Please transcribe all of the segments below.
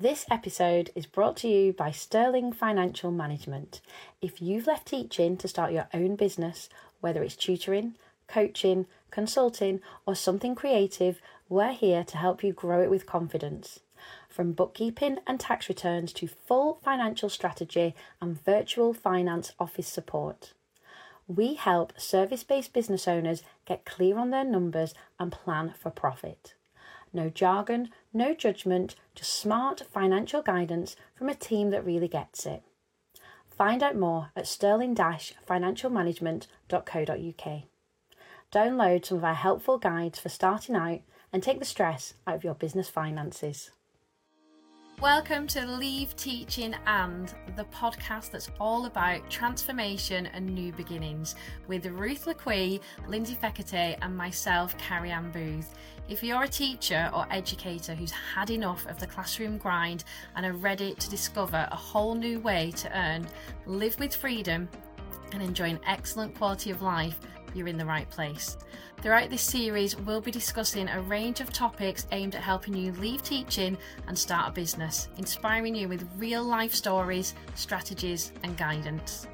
This episode is brought to you by Sterling Financial Management. If you've left teaching to start your own business, whether it's tutoring, coaching, consulting, or something creative, we're here to help you grow it with confidence. From bookkeeping and tax returns to full financial strategy and virtual finance office support. We help service-based business owners get clear on their numbers and plan for profit. No jargon, no judgment, just smart financial guidance from a team that really gets it. Find out more at sterling-financialmanagement.co.uk. Download some of our helpful guides for starting out and take the stress out of your business finances. Welcome to Leave Teaching And, the podcast that's all about transformation and new beginnings, with Ruth Laqui, Lindsay Fekete and myself, Carrie Ann Booth. If you're a teacher or educator who's had enough of the classroom grind and are ready to discover a whole new way to earn, live with freedom and enjoy an excellent quality of life, you're in the right place. Throughout this series, we'll be discussing a range of topics aimed at helping you leave teaching and start a business, inspiring you with real life stories, strategies and guidance.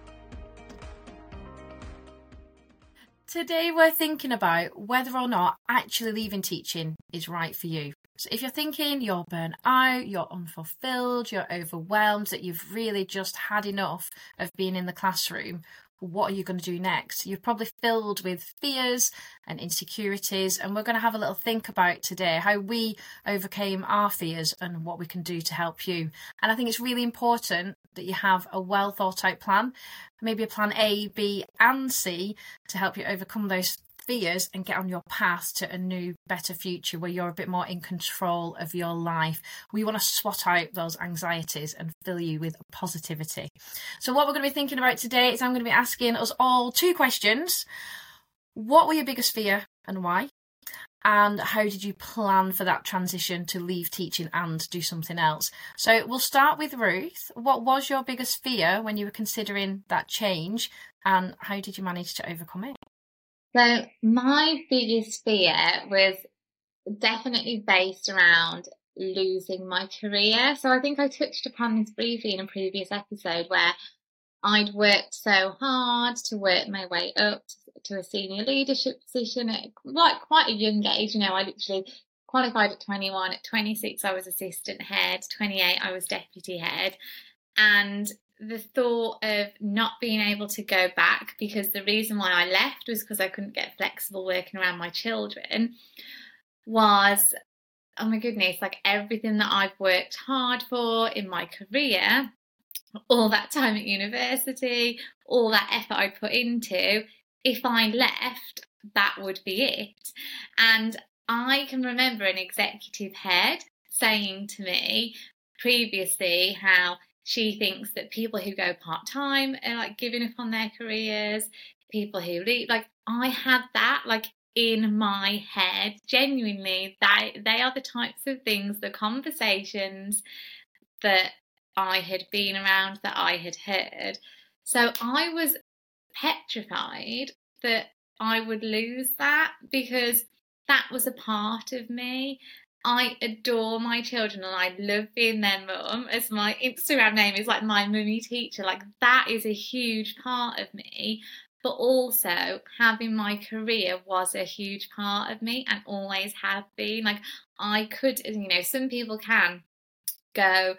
Today we're thinking about whether or not actually leaving teaching is right for you. So if you're thinking you're burnt out, you're unfulfilled, you're overwhelmed, that you've really just had enough of being in the classroom, what are you going to do next? You're probably filled with fears and insecurities, and we're going to have a little think about today how we overcame our fears and what we can do to help you. And I think it's really important that you have a well thought out plan, maybe a plan A, B and C to help you overcome those fears and get on your path to a new, better future where you're a bit more in control of your life. We want to swat out those anxieties and fill you with positivity. So what we're going to be thinking about today is I'm going to be asking us all two questions. What were your biggest fear and why? And how did you plan for that transition to leave teaching and do something else? So we'll start with Ruth. What was your biggest fear when you were considering that change, and how did you manage to overcome it? So my biggest fear was definitely based around losing my career. So I think I touched upon this briefly in a previous episode where I'd worked so hard to work my way up to a senior leadership position at quite a young age. You know, I literally qualified at 21. At 26, I was assistant head. 28, I was deputy head. And the thought of not being able to go back, because the reason why I left was because I couldn't get flexible working around my children, was, oh my goodness, like everything that I've worked hard for in my career, all that time at university, all that effort I put into, if I left, that would be it. And I can remember an executive head saying to me previously how she thinks that people who go part-time are like giving up on their careers, people who leave, like I had that like in my head, genuinely, they are the types of things, the conversations that I had been around, that I had heard. So I was petrified that I would lose that, because that was a part of me. I adore my children and I love being their mum, as my Instagram name is like my mummy teacher. Like that is a huge part of me. But also having my career was a huge part of me and always have been. Like I could, you know, some people can go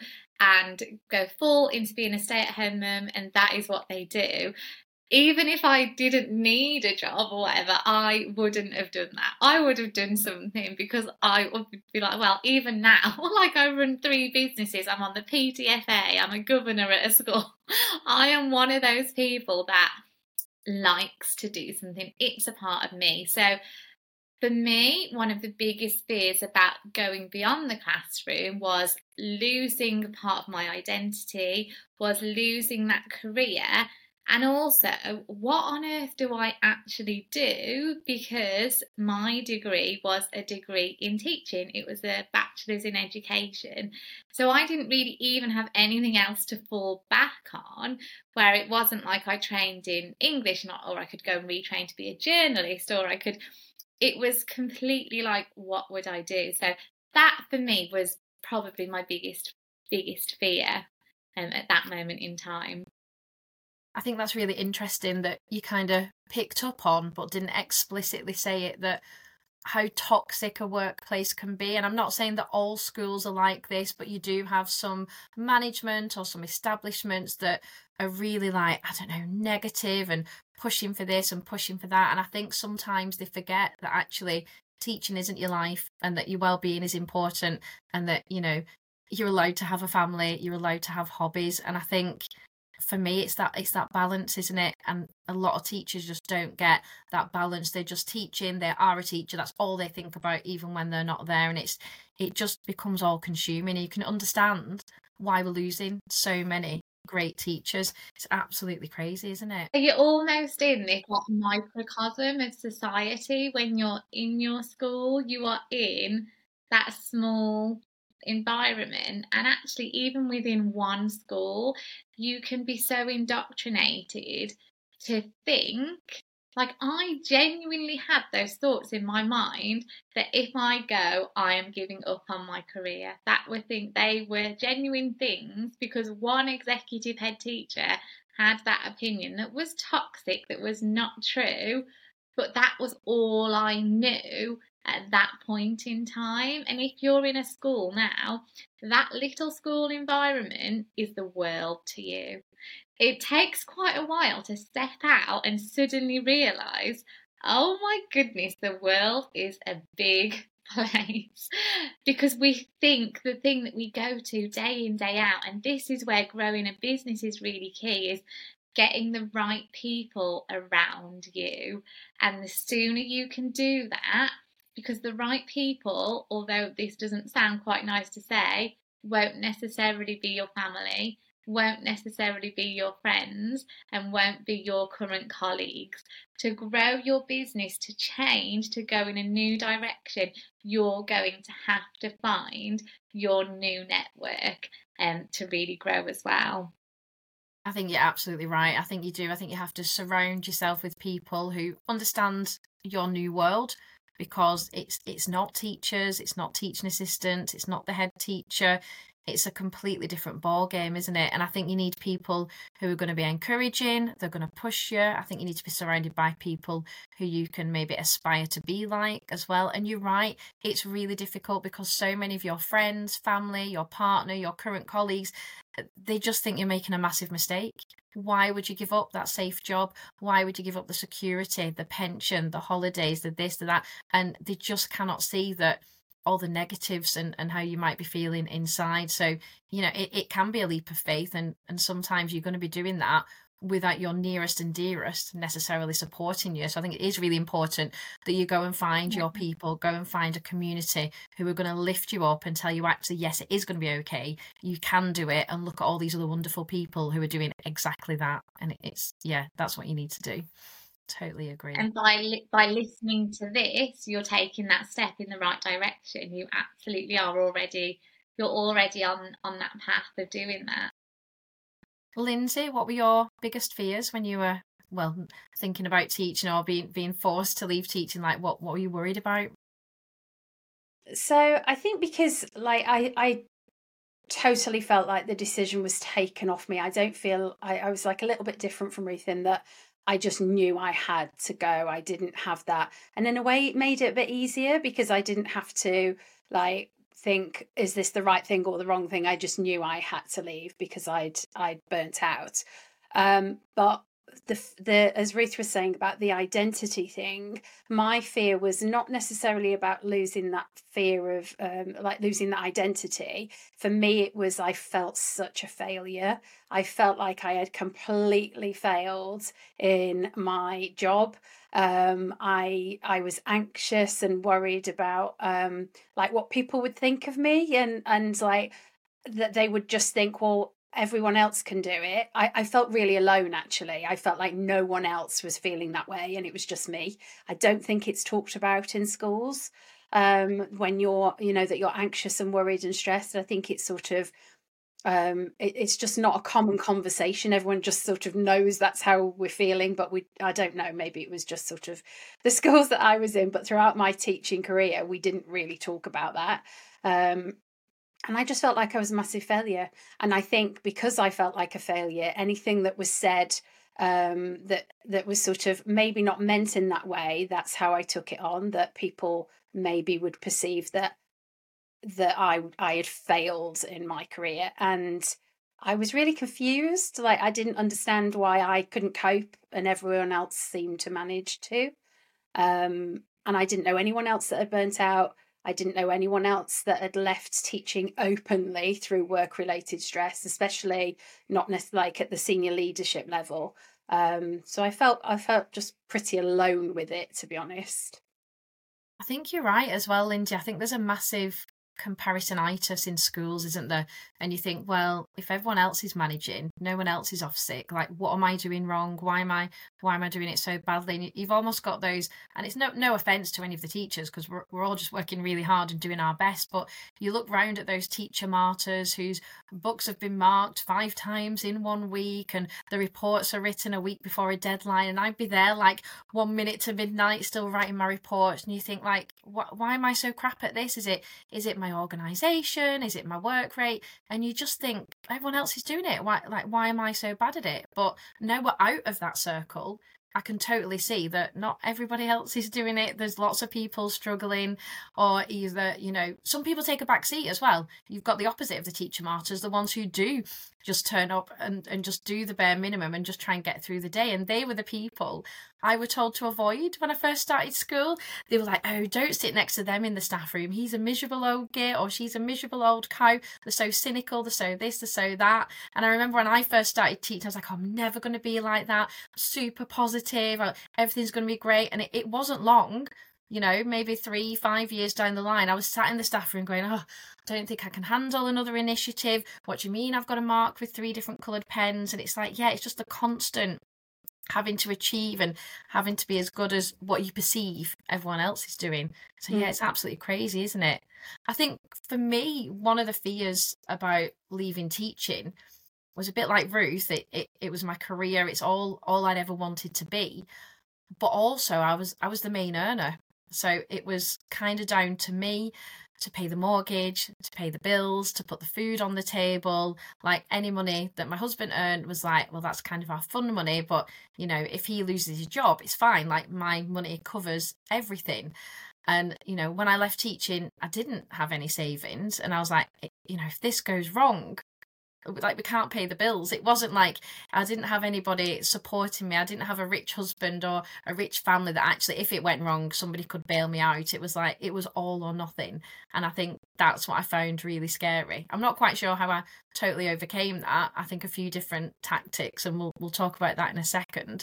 full into being a stay-at-home mum and that is what they do. Even if I didn't need a job or whatever, I wouldn't have done that. I would have done something, because I would be like, well, even now, like I run 3 businesses, I'm on the PTFA, I'm a governor at a school. I am one of those people that likes to do something. It's a part of me. So for me, one of the biggest fears about going beyond the classroom was losing part of my identity, was losing that career. And also, what on earth do I actually do? Because my degree was a degree in teaching. It was a bachelor's in education. So I didn't really even have anything else to fall back on, where it wasn't like I trained in English or I could go and retrain to be a journalist, or it was completely like, what would I do? So that for me was probably my biggest fear at that moment in time. I think that's really interesting that you kind of picked up on, but didn't explicitly say it, that how toxic a workplace can be. And I'm not saying that all schools are like this, but you do have some management or some establishments that are really like, I don't know, negative and pushing for this and pushing for that. And I think sometimes they forget that actually teaching isn't your life, and that your well-being is important, and that, you know, you're allowed to have a family, you're allowed to have hobbies. And I think for me it's that balance, isn't it? And a lot of teachers just don't get that balance. They're just teaching, they are a teacher, that's all they think about even when they're not there, and it just becomes all consuming. And you can understand why we're losing so many great teachers. It's absolutely crazy, isn't it? You're almost in this microcosm of society. When you're in your school, you are in that small environment, and actually even within one school you can be so indoctrinated to think, like, I genuinely had those thoughts in my mind that if I go, I am giving up on my career. They were genuine things, because one executive head teacher had that opinion that was toxic, that was not true, but that was all I knew at that point in time. And if you're in a school now, that little school environment is the world to you. It takes quite a while to step out and suddenly realise, oh my goodness, the world is a big place. Because we think the thing that we go to day in, day out, and this is where growing a business is really key, is getting the right people around you. And the sooner you can do that, because the right people, although this doesn't sound quite nice to say, won't necessarily be your family, won't necessarily be your friends, and won't be your current colleagues. To grow your business, to change, to go in a new direction, you're going to have to find your new network to really grow as well. I think you're absolutely right. I think you do. I think you have to surround yourself with people who understand your new world, because it's not teachers, it's not teaching assistants, it's not the head teacher. It's a completely different ball game, isn't it? And I think you need people who are going to be encouraging, they're going to push you. I think you need to be surrounded by people who you can maybe aspire to be like as well. And you're right, it's really difficult, because so many of your friends, family, your partner, your current colleagues, they just think you're making a massive mistake. Why would you give up that safe job? Why would you give up the security, the pension, the holidays, the this, the that? And they just cannot see that all the negatives and how you might be feeling inside. So, you know, it can be a leap of faith, and sometimes you're going to be doing that without your nearest and dearest necessarily supporting you. So I think it is really important that you go and find your people, go and find a community who are going to lift you up and tell you, actually, yes, it is going to be okay, you can do it, and look at all these other wonderful people who are doing exactly that. And it's, yeah, that's what you need to do. Totally agree. And by listening to this, you're taking that step in the right direction. You absolutely are already on that path of doing that. Lindsay, what were your biggest fears when you were, well, thinking about teaching or being forced to leave teaching? Like, what were you worried about? So I think because, like, I totally felt like the decision was taken off me. I don't feel, I was like a little bit different from Ruth in that I just knew I had to go. I didn't have that. And in a way, it made it a bit easier, because I didn't have to, like, think, is this the right thing or the wrong thing? I just knew I had to leave because I'd burnt out. But the as Ruth was saying about the identity thing, my fear was not necessarily about losing that fear of like losing that identity. For me, it was, I felt such a failure. I felt like I had completely failed in my job. I was anxious and worried about like what people would think of me, and like that they would just think, well, everyone else can do it. I felt really alone, actually. I felt like no one else was feeling that way, and it was just me. I don't think it's talked about in schools when you're, you know, that you're anxious and worried and stressed. I think it's sort of it's just not a common conversation. Everyone just sort of knows that's how we're feeling, but I don't know, maybe it was just sort of the schools that I was in, but throughout my teaching career we didn't really talk about that. And I just felt like I was a massive failure. And I think because I felt like a failure, anything that was said that was sort of maybe not meant in that way, that's how I took it on, that people maybe would perceive that I had failed in my career. And I was really confused. Like, I didn't understand why I couldn't cope and everyone else seemed to manage to. And I didn't know anyone else that had burnt out. I didn't know anyone else that had left teaching openly through work-related stress, especially not necessarily like at the senior leadership level. So I felt just pretty alone with it, to be honest. I think you're right as well, Lindsay. I think there's a massive comparisonitis in schools, isn't there? And you think, well, if everyone else is managing, no one else is off sick, like, what am I doing wrong? Why am I doing it so badly? And you've almost got those, and it's no offense to any of the teachers, because we're all just working really hard and doing our best, but you look round at those teacher martyrs whose books have been marked 5 times in 1 week, and the reports are written a week before a deadline, and I'd be there like 1 minute to midnight still writing my reports, and you think, like, why am I so crap at this? Is it my organisation? Is it my work rate? And you just think, everyone else is doing it. Why am I so bad at it? But now we're out of that circle, I can totally see that not everybody else is doing it. There's lots of people struggling, or either, some people take a back seat as well. You've got the opposite of the teacher martyrs, the ones who do just turn up and just do the bare minimum and just try and get through the day. And they were the people I were told to avoid when I first started school. They were like, oh, don't sit next to them in the staff room. He's a miserable old git, or she's a miserable old cow. They're so cynical, they're so this, they're so that. And I remember when I first started teaching, I was like, I'm never going to be like that. Super positive, everything's going to be great. And it wasn't long, maybe 3-5 years down the line, I was sat in the staff room going, oh, I don't think I can handle another initiative. What do you mean I've got to mark with 3 different coloured pens? And it's like, yeah, it's just the constant having to achieve and having to be as good as what you perceive everyone else is doing. So yeah, it's absolutely crazy, isn't it? I think for me, one of the fears about leaving teaching was a bit like Ruth. It was my career. It's all I'd ever wanted to be. But also I was the main earner. So it was kind of down to me to pay the mortgage, to pay the bills, to put the food on the table. Like, any money that my husband earned was like, well, that's kind of our fun money. But, if he loses his job, it's fine. Like, my money covers everything. And, when I left teaching, I didn't have any savings. And I was like, if this goes wrong, like, we can't pay the bills. It wasn't like I didn't have anybody supporting me. I didn't have a rich husband or a rich family that actually, if it went wrong, somebody could bail me out. It was like, it was all or nothing. And I think that's what I found really scary. I'm not quite sure how I totally overcame that. I think a few different tactics, and we'll talk about that in a second.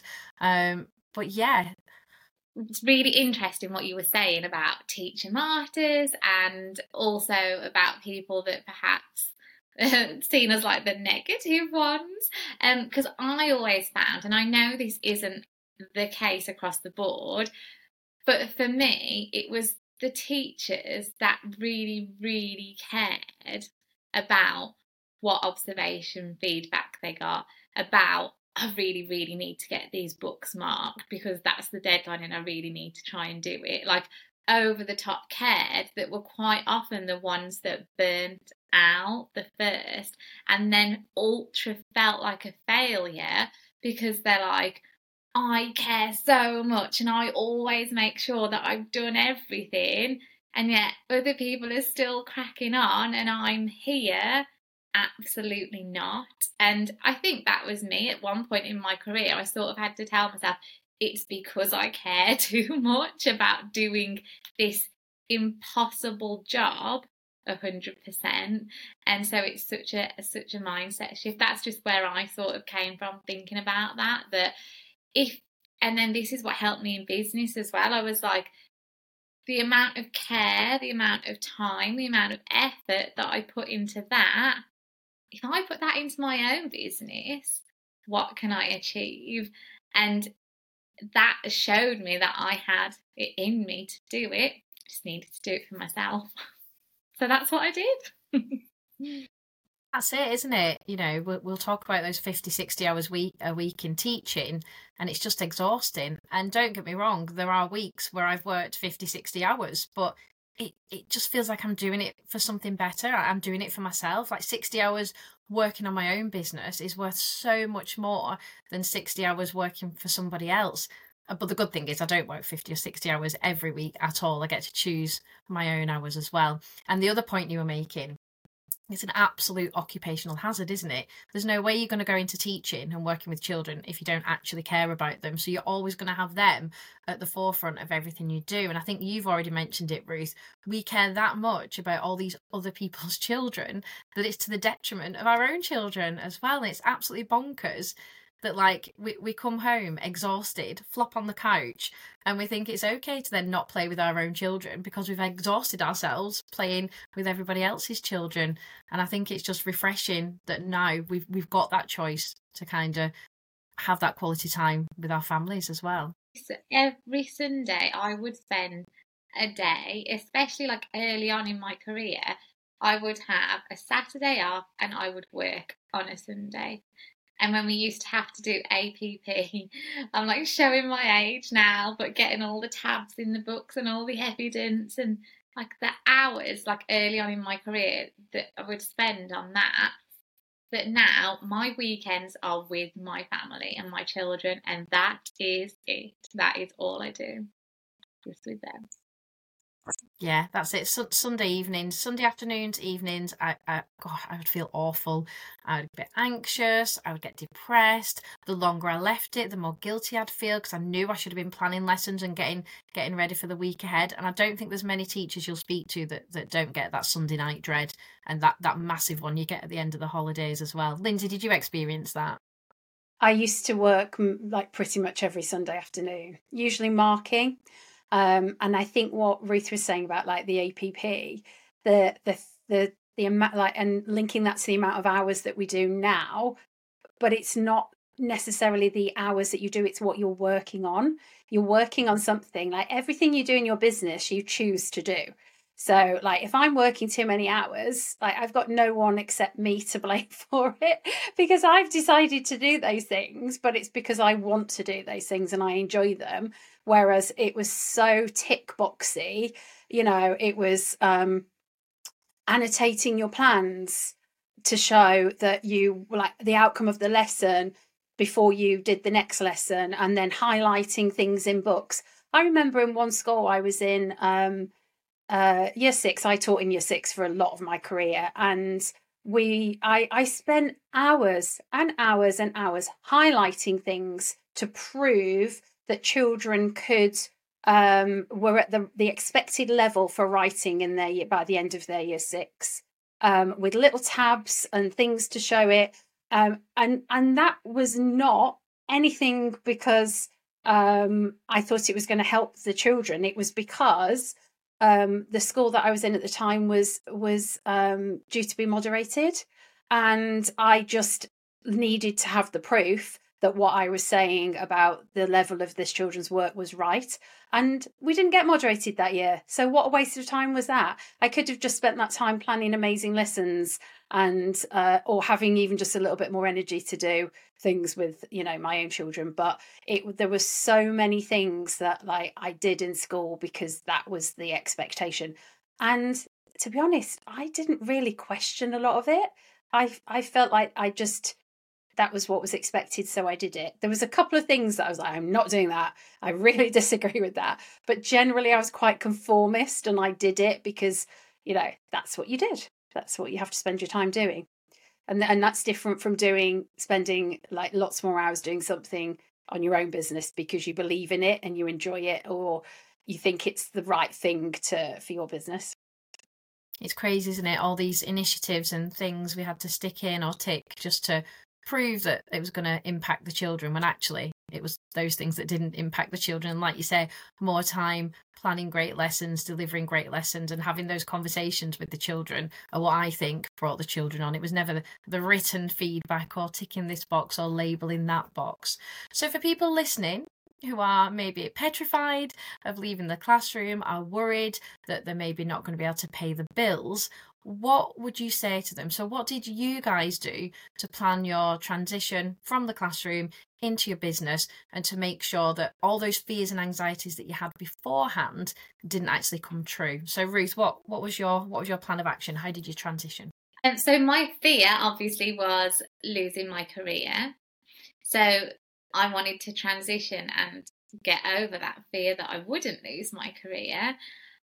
But yeah. It's really interesting what you were saying about teacher martyrs, and also about people that perhaps seen as like the negative ones, because I always found, and I know this isn't the case across the board, but for me it was the teachers that really, really cared about what observation feedback they got, about, I really, really need to get these books marked because that's the deadline and I really need to try and do it. Like, over the top cared, that were quite often the ones that burnt out the first, and then ultra felt like a failure because they're like, I care so much and I always make sure that I've done everything, and yet other people are still cracking on and I'm here absolutely not. And I think that was me at one point in my career. I sort of had to tell myself, it's because I care too much about doing this impossible job 100%. And so it's such a mindset shift. That's just where I sort of came from, thinking about that and then this is what helped me in business as well. I was like, the amount of care, the amount of time, the amount of effort that I put into that, if I put that into my own business, what can I achieve? And that showed me that I had it in me to do it. I just needed to do it for myself. So that's what I did. That's it, isn't it? We'll talk about those 50, 60 hours a week in teaching, and it's just exhausting. And don't get me wrong, there are weeks where I've worked 50, 60 hours, but it just feels like I'm doing it for something better. I'm doing it for myself. Like 60 hours working on my own business is worth so much more than 60 hours working for somebody else. But the good thing is I don't work 50 or 60 hours every week at all. I get to choose my own hours as well. And the other point you were making, it's an absolute occupational hazard, isn't it? There's no way you're going to go into teaching and working with children if you don't actually care about them. So you're always going to have them at the forefront of everything you do. And I think you've already mentioned it, Ruth. We care that much about all these other people's children that it's to the detriment of our own children as well. And it's absolutely bonkers that, like, we come home exhausted, flop on the couch, and we think it's okay to then not play with our own children because we've exhausted ourselves playing with everybody else's children. And I think it's just refreshing that now we've got that choice to kind of have that quality time with our families as well. So every Sunday I would spend a day, especially like early on in my career, I would have a Saturday off and I would work on a Sunday. And when we used to have to do APP, I'm like showing my age now, but getting all the tabs in the books and all the evidence and like the hours, like early on in my career that I would spend on that. But now my weekends are with my family and my children, and that is it. That is all I do, just with them. Yeah, that's it. Sunday evenings, Sunday afternoons, evenings, I would feel awful. I would get anxious. I would get depressed. The longer I left it, the more guilty I'd feel because I knew I should have been planning lessons and getting ready for the week ahead. And I don't think there's many teachers you'll speak to that don't get that Sunday night dread and that massive one you get at the end of the holidays as well. Lindsay, did you experience that? I used to work like pretty much every Sunday afternoon, usually marking. And I think what Ruth was saying about like the APP, the amount, like, and linking that to the amount of hours that we do now, but it's not necessarily the hours that you do, it's what you're working on. You're working on something. Like everything you do in your business, you choose to do. So like if I'm working too many hours, like I've got no one except me to blame for it because I've decided to do those things, but it's because I want to do those things and I enjoy them. Whereas it was so tick boxy, it was annotating your plans to show that you like the outcome of the lesson before you did the next lesson, and then highlighting things in books. I remember in one school I was in year 6. I taught in year 6 for a lot of my career, and I spent hours and hours and hours highlighting things to prove that children were at the expected level for writing in their year by the end of their year 6, with little tabs and things to show it, and that was not anything because I thought it was going to help the children. It was because the school that I was in at the time was due to be moderated, and I just needed to have the proof that what I was saying about the level of this children's work was right. And we didn't get moderated that year. So what a waste of time was that? I could have just spent that time planning amazing lessons and or having even just a little bit more energy to do things with, my own children. But there were so many things that like I did in school because that was the expectation. And to be honest, I didn't really question a lot of it. I felt like that was what was expected, so I did it. There was a couple of things that I was like, I'm not doing that. I really disagree with that. But generally, I was quite conformist, and I did it because, that's what you did. That's what you have to spend your time doing. And that's different from spending like lots more hours doing something on your own business because you believe in it and you enjoy it, or you think it's the right thing for your business. It's crazy, isn't it? All these initiatives and things we had to stick in or tick just to prove that it was going to impact the children, when actually it was those things that didn't impact the children. Like you say, more time planning great lessons, delivering great lessons, and having those conversations with the children are what I think brought the children on. It was never the written feedback or ticking this box or labeling that box. So for people listening who are maybe petrified of leaving the classroom, are worried that they're maybe not going to be able to pay the bills, what would you say to them? So what did you guys do to plan your transition from the classroom into your business, and to make sure that all those fears and anxieties that you had beforehand didn't actually come true? So Ruth, what was your plan of action? How did you transition? So my fear obviously was losing my career. So I wanted to transition and get over that fear that I wouldn't lose my career.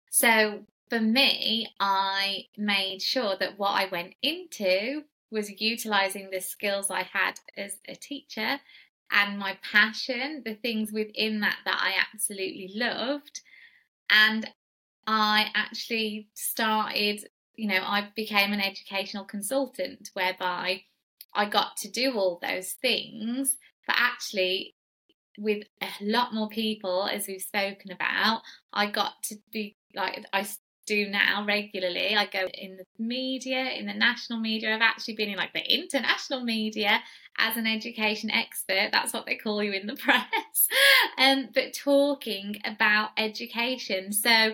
So for me, I made sure that what I went into was utilising the skills I had as a teacher and my passion, the things within that I absolutely loved. And I actually started, I became an educational consultant, whereby I got to do all those things, but actually with a lot more people, as we've spoken about. I got to be like I do now regularly. I go in the media, in the national media. I've actually been in like the international media as an education expert. That's what they call you in the press. But talking about education. So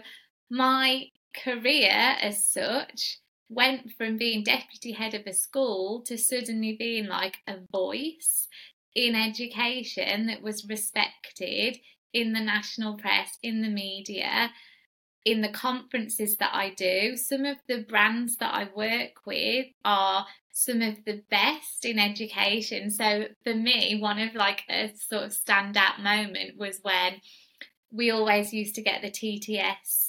my career as such went from being deputy head of a school to suddenly being like a voice in education that was respected in the national press, in the media, in the conferences that I do. Some of the brands that I work with are some of the best in education. So for me, one of like a sort of standout moment was when we always used to get the TTS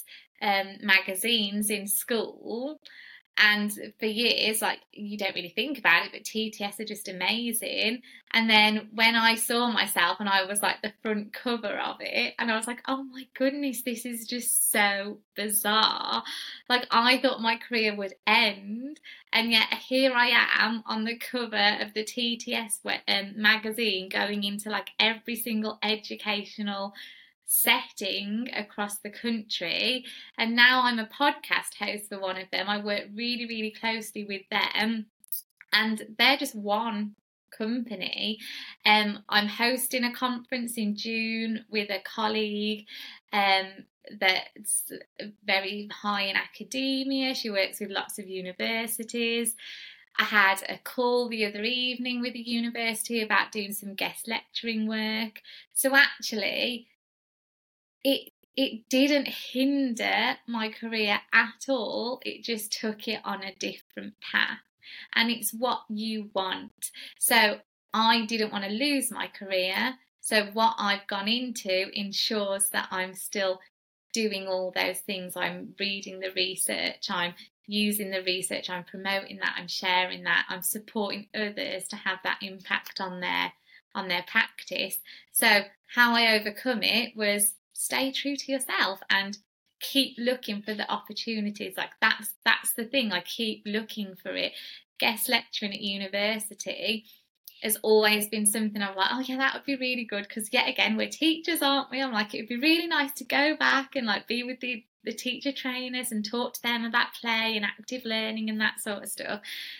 magazines in school. And for years, like, you don't really think about it, but TTS are just amazing. And then when I saw myself and I was like the front cover of it, and I was like, oh my goodness, this is just so bizarre. Like, I thought my career would end, and yet here I am on the cover of the TTS magazine, going into like every single educational setting across the country. And now I'm a podcast host for one of them. I work really, really closely with them, and they're just one company. I'm hosting a conference in June with a colleague that's very high in academia. She works with lots of universities. I had a call the other evening with a university about doing some guest lecturing work. So actually, it didn't hinder my career at all. It just took it on a different path. And it's what you want. So I didn't want to lose my career. So what I've gone into ensures that I'm still doing all those things. I'm reading the research, I'm using the research, I'm promoting that, I'm sharing that, I'm supporting others to have that impact on their practice. So how I overcome it was stay true to yourself and keep looking for the opportunities. Like that's the thing. I keep looking for it. Guest lecturing at university has always been something I'm like, oh yeah, that would be really good, because yet again, we're teachers, aren't we? I'm like, it would be really nice to go back and like be with the teacher trainers and talk to them about play and active learning and that sort of stuff.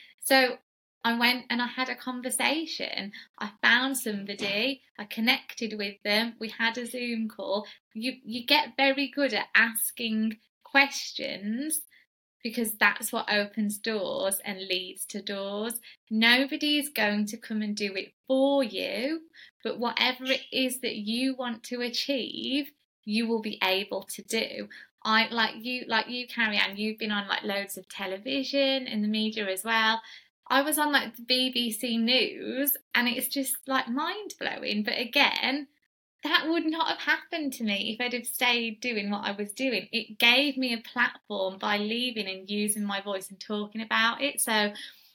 So I went and I had a conversation. I found somebody, I connected with them, we had a Zoom call. You get very good at asking questions, because that's what opens doors and leads to doors. Nobody is going to come and do it for you, but whatever it is that you want to achieve, you will be able to do. Like you, Carrie Ann, you've been on like loads of television and the media as well. I was on like the BBC News, and it's just like mind blowing. But again, that would not have happened to me if I'd have stayed doing what I was doing. It gave me a platform by leaving and using my voice and talking about it. So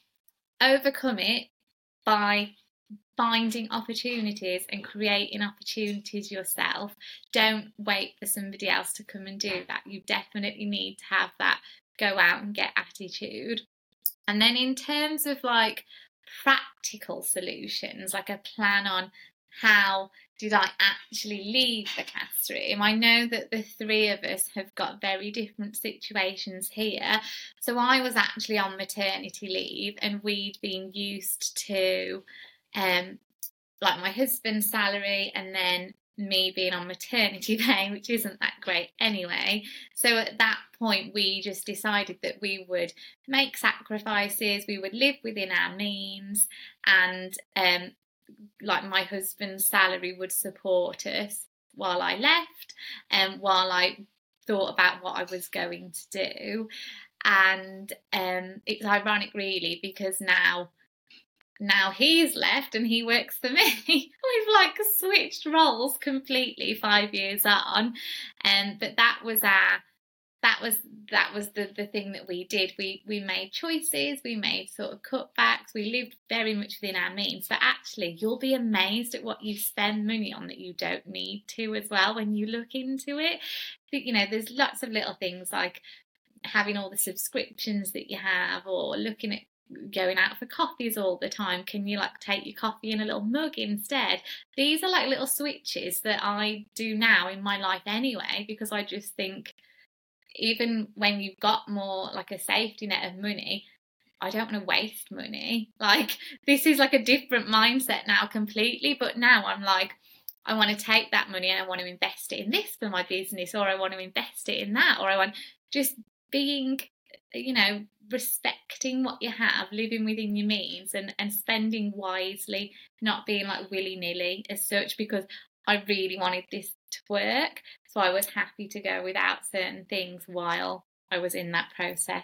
overcome it by finding opportunities and creating opportunities yourself. Don't wait for somebody else to come and do that. You definitely need to have that go out and get attitude. And then in terms of like practical solutions, like a plan on how did I actually leave the classroom? I know that the three of us have got very different situations here. So I was actually on maternity leave, and we'd been used to like my husband's salary and then me being on maternity pay, which isn't that great anyway. So at that point, we just decided that we would make sacrifices, we would live within our means, and like my husband's salary would support us while I left and while I thought about what I was going to do. And it's ironic really, because now he's left and he works for me. We've like switched roles completely 5 years on. But that was the thing that we did. We made choices, we made sort of cutbacks, we lived very much within our means. But actually, you'll be amazed at what you spend money on that you don't need to as well when you look into it. You know, there's lots of little things like having all the subscriptions that you have, or looking at going out for coffees all the time. Can you like take your coffee in a little mug instead? These are like little switches that I do now in my life anyway, because I just think even when you've got more like a safety net of money, I don't want to waste money. Like, this is like a different mindset now completely. But now I'm like, I want to take that money and I want to invest it in this for my business, or I want to invest it in that, or I want just being, you know, respecting what you have, living within your means, and spending wisely, not being like willy-nilly as such, because I really wanted this to work. So I was happy to go without certain things while I was in that process.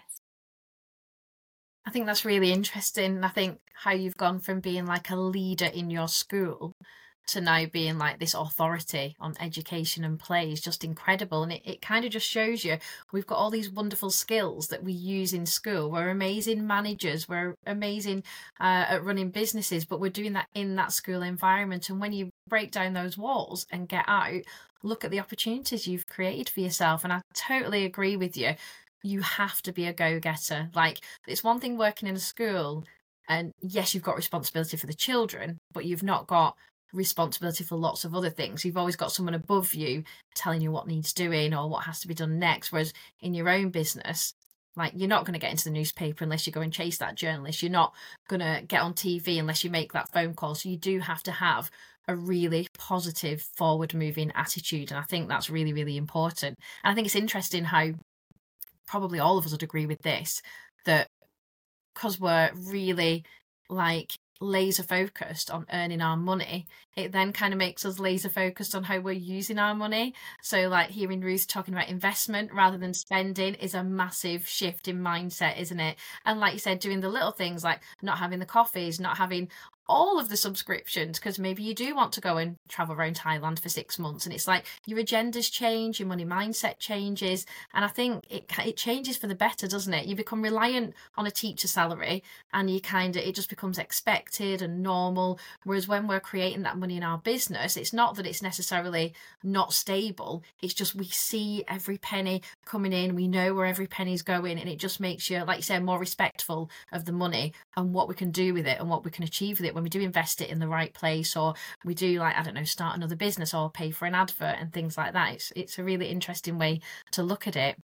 I think that's really interesting. I think how you've gone from being like a leader in your school to now being like this authority on education and play is just incredible. And it kind of just shows you we've got all these wonderful skills that we use in school. We're amazing managers, we're amazing at running businesses, but we're doing that in that school environment. And when you break down those walls and get out, look at the opportunities you've created for yourself. And I totally agree with you. You have to be a go-getter. Like, it's one thing working in a school, and yes, you've got responsibility for the children, but you've not got responsibility for lots of other things. You've always got someone above you telling you what needs doing or what has to be done next. Whereas in your own business, like, you're not going to get into the newspaper unless you go and chase that journalist. You're not going to get on TV unless you make that phone call. So you do have to have a really positive, forward-moving attitude. And I think that's really, really important. And I think it's interesting how probably all of us would agree with this, that because we're really like laser focused on earning our money, it then kind of makes us laser focused on how we're using our money. So like hearing Ruth talking about investment rather than spending is a massive shift in mindset, isn't it? And like you said, doing the little things like not having the coffees, not having all of the subscriptions, because maybe you do want to go and travel around Thailand for 6 months, and it's like your agendas change, your money mindset changes, and I think it changes for the better, doesn't it? You become reliant on a teacher salary, and it just becomes expected and normal. Whereas when we're creating that money in our business, it's not that it's necessarily not stable, it's just we see every penny coming in, we know where every penny's going, and it just makes you, like you said, more respectful of the money and what we can do with it and what we can achieve with it when we do invest it in the right place, or we do, like, I don't know, start another business or pay for an advert and things like that. It's a really interesting way to look at it.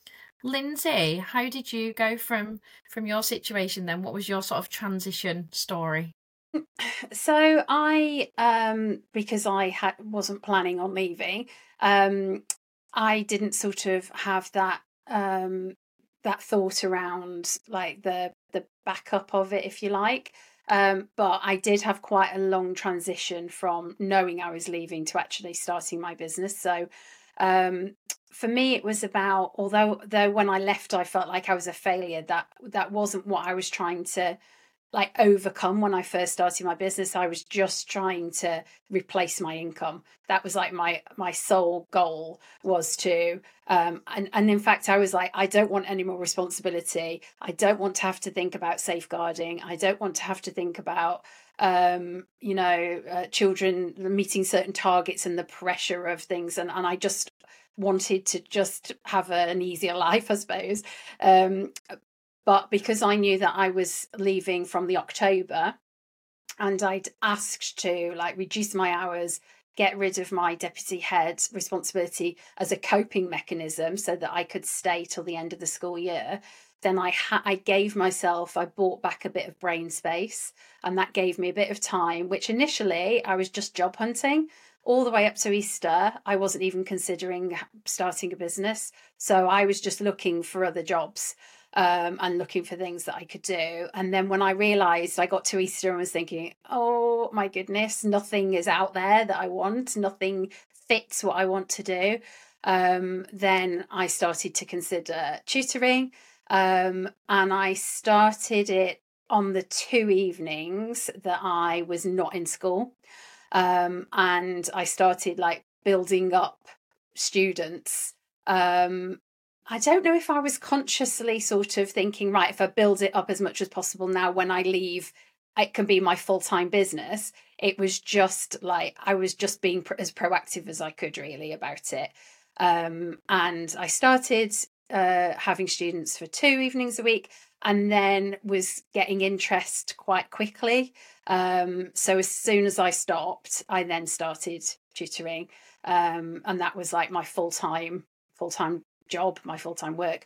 Lindsay, how did you go from your situation then? What was your sort of transition story? So I, because I wasn't planning on leaving, I didn't sort of have that thought around like the backup of it, if you like. But I did have quite a long transition from knowing I was leaving to actually starting my business. So for me, it was about, although when I left, I felt like I was a failure, that wasn't what I was trying to like overcome when I first started my business. I was just trying to replace my income. That was like my sole goal, was to and in fact I was like, I don't want any more responsibility. I don't want to have to think about safeguarding. I don't want to have to think about children meeting certain targets and the pressure of things, and I just wanted to just have an easier life, I suppose. But because I knew that I was leaving from the October, and I'd asked to like reduce my hours, get rid of my deputy head responsibility as a coping mechanism so that I could stay till the end of the school year, then I bought back a bit of brain space, and that gave me a bit of time, which initially I was just job hunting. all the way up to Easter, I wasn't even considering starting a business. So I was just looking for other jobs and looking for things that I could do. And then when I realised, I got to Easter and was thinking, oh my goodness, nothing is out there that I want. Nothing fits what I want to do. Then I started to consider tutoring, and I started it on the 2 evenings that I was not in school. And I started like building up students. I don't know if I was consciously sort of thinking, right, if I build it up as much as possible now, when I leave, it can be my full-time business. It was just like, I was just being as proactive as I could really about it. And I started having students for 2 evenings a week, and then was getting interest quite quickly. So as soon as I stopped, I then started tutoring. And that was like my full-time job, my full-time work.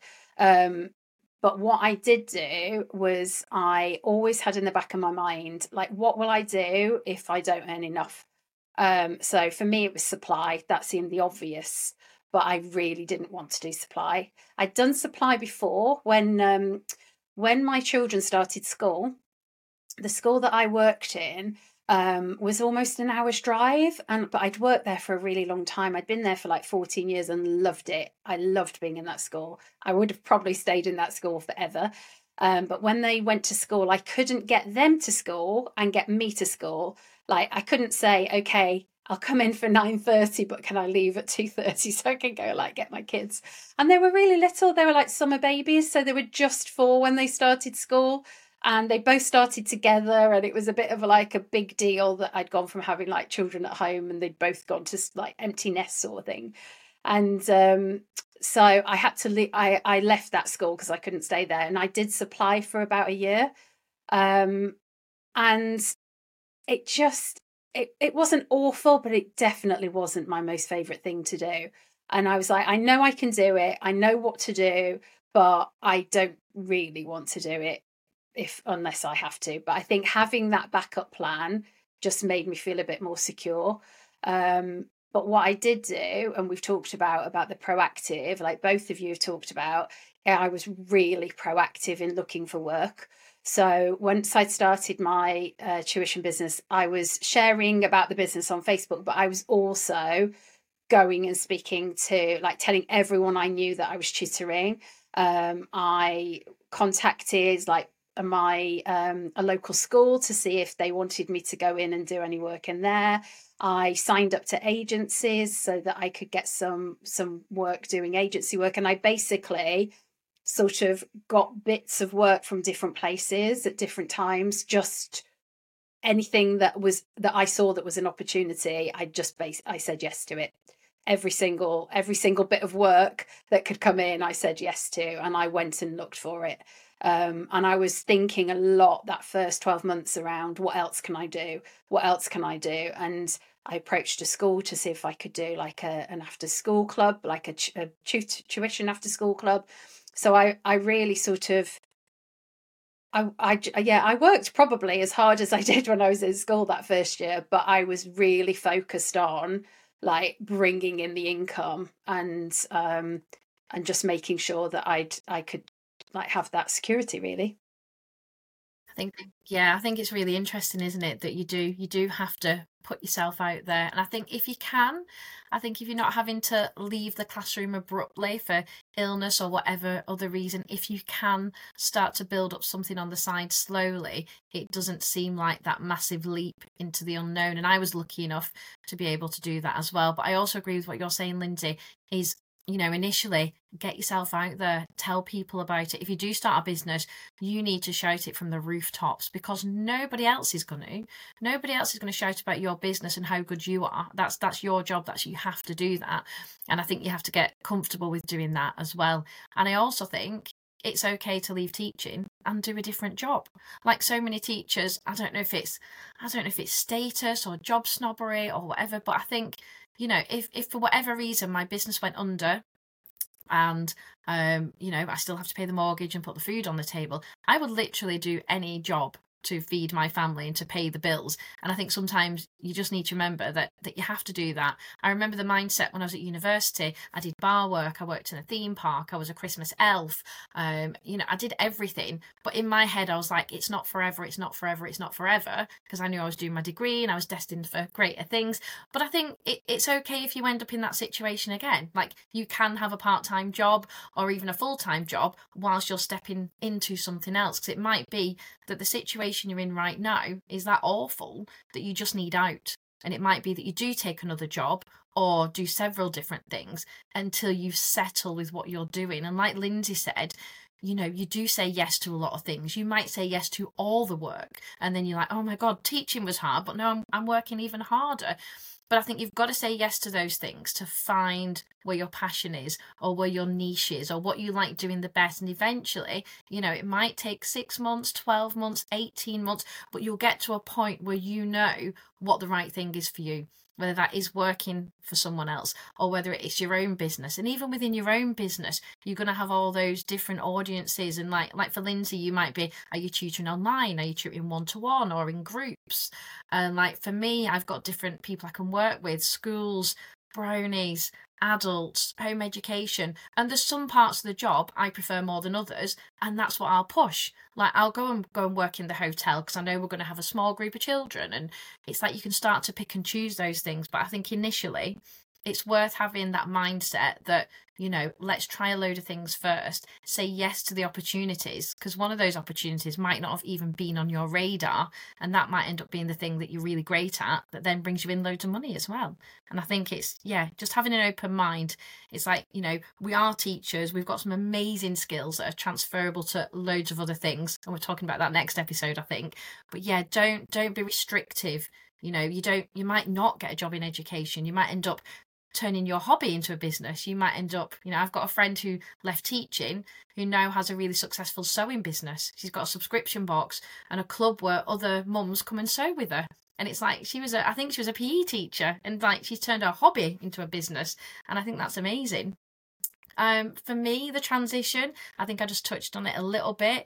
But what I did do was, I always had in the back of my mind, like, what will I do if I don't earn enough? So for me, it was supply. That seemed the obvious, but I really didn't want to do supply. I'd done supply before when my children started school. The school that I worked in was almost an hour's drive, but I'd worked there for a really long time. I'd been there for like 14 years and loved it. I loved being in that school. I would have probably stayed in that school forever. But when they went to school, I couldn't get them to school and get me to school. Like, I couldn't say, okay, I'll come in for 9:30, but can I leave at 2:30 so I can go like get my kids? And they were really little. They were like summer babies. So they were just 4 when they started school. And they both started together, and it was a bit of like a big deal that I'd gone from having like children at home, and they'd both gone to like empty nest sort of thing. And so I had to leave. I left that school because I couldn't stay there, and I did supply for about a year. And it just, it wasn't awful, but it definitely wasn't my most favourite thing to do. And I was like, I know I can do it. I know what to do, but I don't really want to do it unless I have to. But I think having that backup plan just made me feel a bit more secure. But what I did do, and we've talked about the proactive, like both of you have talked about, I was really proactive in looking for work. So once I'd started my tuition business, I was sharing about the business on Facebook, but I was also going and speaking to, like, telling everyone I knew that I was tutoring. I contacted like a local school to see if they wanted me to go in and do any work in there. I signed up to agencies so that I could get some work doing agency work, and I basically sort of got bits of work from different places at different times. Just anything that I saw that was an opportunity, I said yes to it. Every single bit of work that could come in, I said yes to, and I went and looked for it. And I was thinking a lot that first 12 months around, what else can I do? What else can I do? And I approached a school to see if I could do like an after school club, like a tuition after school club. So I really sort of, I worked probably as hard as I did when I was in school that first year, but I was really focused on like bringing in the income and just making sure that I could like have that security, really. I think it's really interesting, isn't it, that you do have to put yourself out there. And I think if you're not having to leave the classroom abruptly for illness or whatever other reason, if you can start to build up something on the side slowly, it doesn't seem like that massive leap into the unknown. And I was lucky enough to be able to do that as well. But I also agree with what you're saying, Lindsay, is, you know, initially get yourself out there, tell people about it. If you do start a business, you need to shout it from the rooftops, because nobody else is going to shout about your business and how good you are. That's your job. You have to do that. And I think you have to get comfortable with doing that as well. And I also think it's okay to leave teaching and do a different job. Like so many teachers, I don't know if it's status or job snobbery or whatever, but I think, you know, if for whatever reason my business went under and, you know, I still have to pay the mortgage and put the food on the table, I would literally do any job to feed my family and to pay the bills. And I think sometimes you just need to remember that you have to do that. I remember the mindset when I was at university. I did bar work, I worked in a theme park, I was a Christmas elf, I did everything. But in my head I was like, it's not forever, it's not forever, it's not forever, because I knew I was doing my degree and I was destined for greater things. But I think it's okay if you end up in that situation again. Like, you can have a part-time job or even a full-time job whilst you're stepping into something else, because it might be that the situation you're in right now is that awful that you just need out. And it might be that you do take another job or do several different things until you settle with what you're doing. And like Lindsay said, you do say yes to a lot of things. You might say yes to all the work, and then you're like, oh my God, teaching was hard, but no, I'm working even harder. But I think you've got to say yes to those things to find where your passion is, or where your niche is, or what you like doing the best. And eventually, it might take 6 months, 12 months, 18 months, but you'll get to a point where you know what the right thing is for you, whether that is working for someone else or whether it's your own business. And even within your own business, you're going to have all those different audiences. And like for Lindsay, you might be, are you tutoring online? Are you tutoring one-to-one or in groups? And like for me, I've got different people I can work with, schools, brownies, adults, home education. And there's some parts of the job I prefer more than others, and that's what I'll push. Like, I'll go and work in the hotel because I know we're going to have a small group of children, and it's like you can start to pick and choose those things. But I think initially it's worth having that mindset that, let's try a load of things first, say yes to the opportunities, because one of those opportunities might not have even been on your radar, and that might end up being the thing that you're really great at that then brings you in loads of money as well. And I think it's, just having an open mind. It's like, we are teachers, we've got some amazing skills that are transferable to loads of other things, and we're talking about that next episode, I think. But don't be restrictive. You might not get a job in education. You might end up turning your hobby into a business. You might end up, I've got a friend who left teaching who now has a really successful sewing business. She's got a subscription box and a club where other mums come and sew with her. And it's like I think she was a PE teacher, and like she's turned her hobby into a business. And I think that's amazing. For me, the transition, I think I just touched on it a little bit.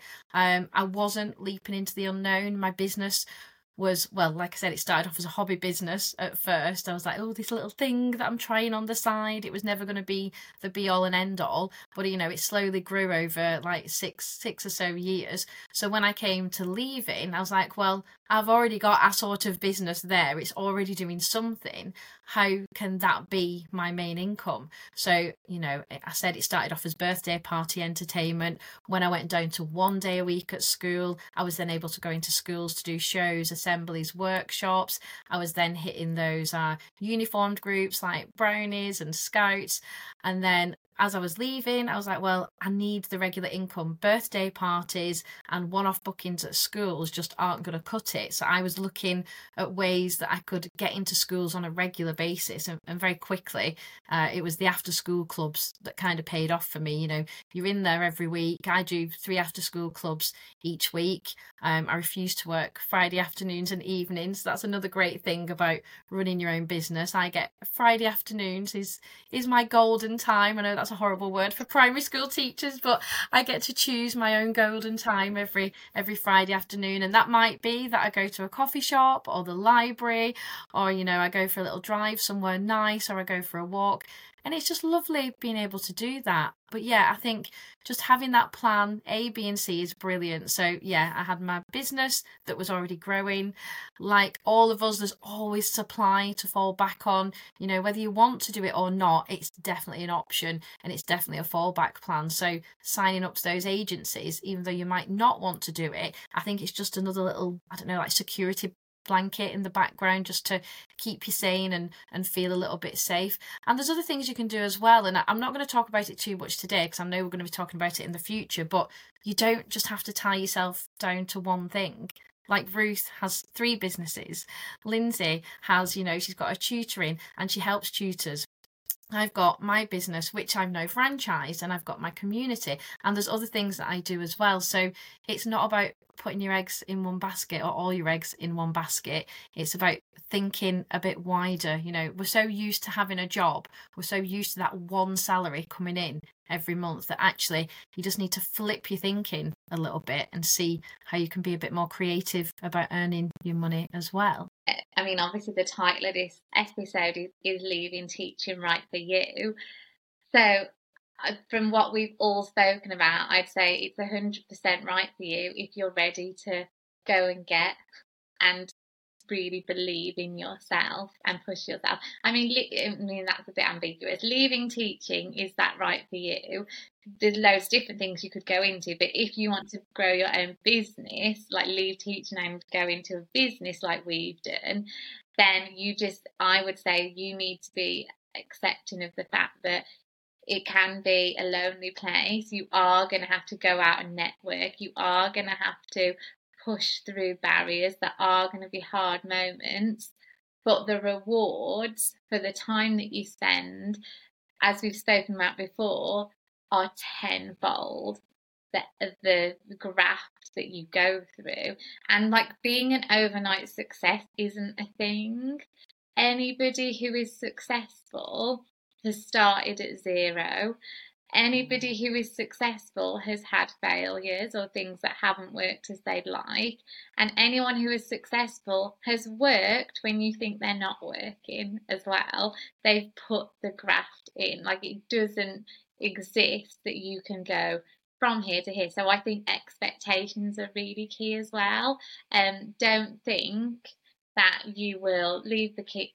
I wasn't leaping into the unknown. My business was, well, like I said, it started off as a hobby business at first. I was like, oh, this little thing that I'm trying on the side. It was never going to be the be all and end all, but it slowly grew over like six or so years. So when I came to leaving, I was like, well, I've already got a sort of business there. It's already doing something. How can that be my main income? So, I said it started off as birthday party entertainment. When I went down to 1 day a week at school, I was then able to go into schools to do shows, assemblies, workshops. I was then hitting those uniformed groups like brownies and scouts. And then as I was leaving, I was like, well, I need the regular income. Birthday parties and one-off bookings at schools just aren't going to cut it. So I was looking at ways that I could get into schools on a regular basis. And very quickly, it was the after-school clubs that kind of paid off for me. You're in there every week. I do 3 after-school clubs each week. I refuse to work Friday afternoons and evenings. That's another great thing about running your own business. I get Friday afternoons is my golden time. I know that's a horrible word for primary school teachers, but I get to choose my own golden time every Friday afternoon. And that might be that I go to a coffee shop or the library, or I go for a little drive somewhere nice, or I go for a walk. And it's just lovely being able to do that. But I think just having that plan A, B and C is brilliant. So I had my business that was already growing. Like all of us, there's always supply to fall back on. Whether you want to do it or not, it's definitely an option, and it's definitely a fallback plan. So signing up to those agencies, even though you might not want to do it, I think it's just another little, like security blanket in the background just to keep you sane and feel a little bit safe. And there's other things you can do as well, and I'm not going to talk about it too much today because I know we're going to be talking about it in the future, but you don't just have to tie yourself down to one thing. Like Ruth has 3 businesses. Lindsay has, she's got a tutoring and she helps tutors. I've got my business, which I've now franchised, and I've got my community, and there's other things that I do as well. So it's not about putting your eggs in one basket or all your eggs in one basket. It's about thinking a bit wider. We're so used to having a job. We're so used to that one salary coming in every month that actually you just need to flip your thinking a little bit and see how you can be a bit more creative about earning your money as well. I mean, obviously the title of this episode is Leaving Teaching Right for You. So from what we've all spoken about, I'd say it's 100% right for you if you're ready to go and get and really believe in yourself and push yourself. I mean, that's a bit ambiguous. Leaving teaching, is that right for you? There's loads of different things you could go into, but if you want to grow your own business, like leave teaching and go into a business like we've done, then I would say you need to be accepting of the fact that it can be a lonely place. You are going to have to go out and network. You are going to have to push through barriers. That are going to be hard moments, but the rewards for the time that you spend, as we've spoken about before, are tenfold the graft that you go through. And like, being an overnight success isn't a thing. Anybody who is successful has started at zero. Anybody who is successful has had failures or things that haven't worked as they'd like. And anyone who is successful has worked when you think they're not working as well. They've put the graft in. Like, it doesn't exist that you can go from here to here. So I think expectations are really key as well. Don't think that you will leave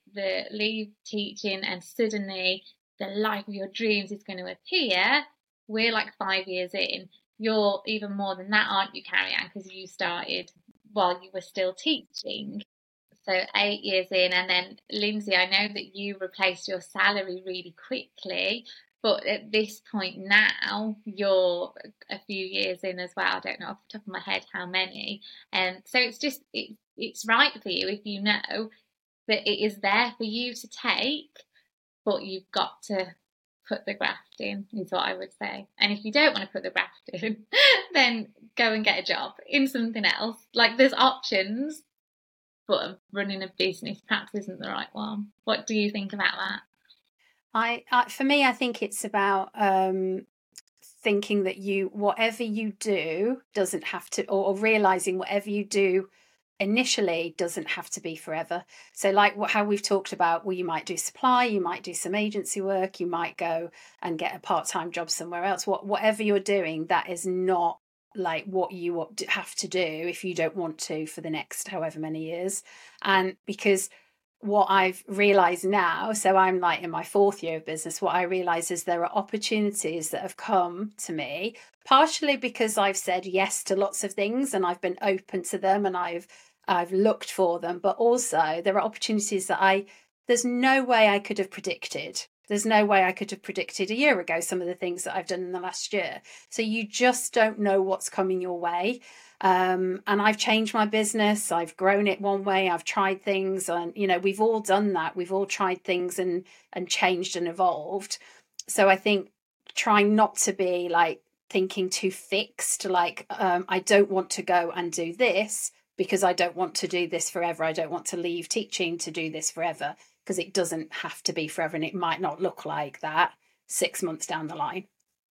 teaching and suddenly the life of your dreams is going to appear. We're like 5 years in. You're even more than that, aren't you, Carrie-Anne? Because you started while you were still teaching. So 8 years in. And then, Lindsay, I know that you replaced your salary really quickly. But at this point now, you're a few years in as well. I don't know off the top of my head how many. So it's right for you if you know that it is there for you to take, but you've got to put the graft in, is what I would say. And if you don't want to put the graft in, then go and get a job in something else. Like, there's options, but running a business perhaps isn't the right one. What do you think about that? For me, I think it's about thinking that whatever you do doesn't have to, or realizing whatever you do initially doesn't have to be forever. So like how we've talked about, well, you might do supply, you might do some agency work, you might go and get a part-time job somewhere else. Whatever you're doing, that is not like what you have to do if you don't want to for the next however many years. And because what I've realized now, so I'm like in my 4th year of business, what I realize is there are opportunities that have come to me, partially because I've said yes to lots of things and I've been open to them and I've looked for them, but also there are opportunities that there's no way I could have predicted. There's no way I could have predicted a year ago some of the things that I've done in the last year. So you just don't know what's coming your way. And I've changed my business. I've grown it one way. I've tried things, and we've all done that. We've all tried things and changed and evolved. So I think trying not to be like thinking too fixed, like I don't want to go and do this because I don't want to do this forever. I don't want to leave teaching to do this forever, because it doesn't have to be forever, and it might not look like that 6 months down the line.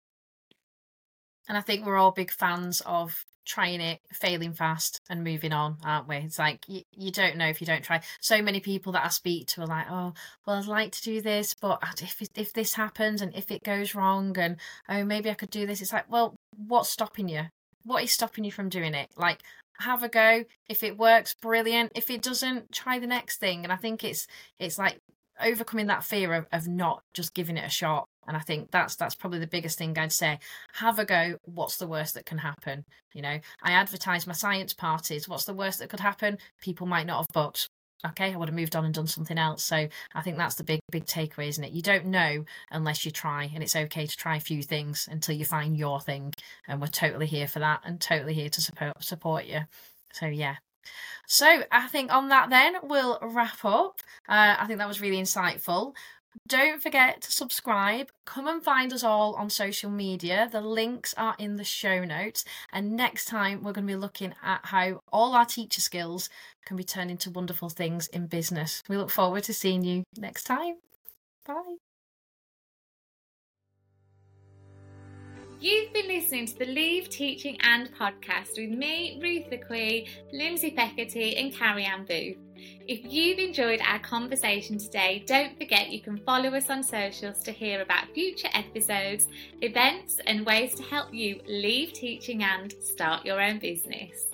And I think we're all big fans of trying it, failing fast and moving on, aren't we? It's like you don't know if you don't try. So many people that I speak to are like, oh, well, I'd like to do this, but if this happens and if it goes wrong and, oh, maybe I could do this. It's like, well, what's stopping you? What is stopping you from doing it? Like, have a go. If it works, brilliant. If it doesn't, try the next thing. And I think it's like overcoming that fear of not just giving it a shot. And I think that's probably the biggest thing I'd say. Have a go. What's the worst that can happen? I advertise my science parties. What's the worst that could happen? People might not have booked. Okay, I would have moved on and done something else. So I think that's the big takeaway, isn't it? You don't know unless you try, and it's okay to try a few things until you find your thing. And we're totally here for that and totally here to support you. So yeah. So I think on that then, we'll wrap up. I think that was really insightful. Don't forget to subscribe. Come and find us all on social media. The links are in the show notes. And next time, we're going to be looking at how all our teacher skills can be turned into wonderful things in business. We look forward to seeing you next time. Bye. You've been listening to the Leave Teaching And podcast with me, Ruth LaQuee, Lindsay Feckerty and Carrie-Anne Booth. If you've enjoyed our conversation today, don't forget you can follow us on socials to hear about future episodes, events and ways to help you leave teaching and start your own business.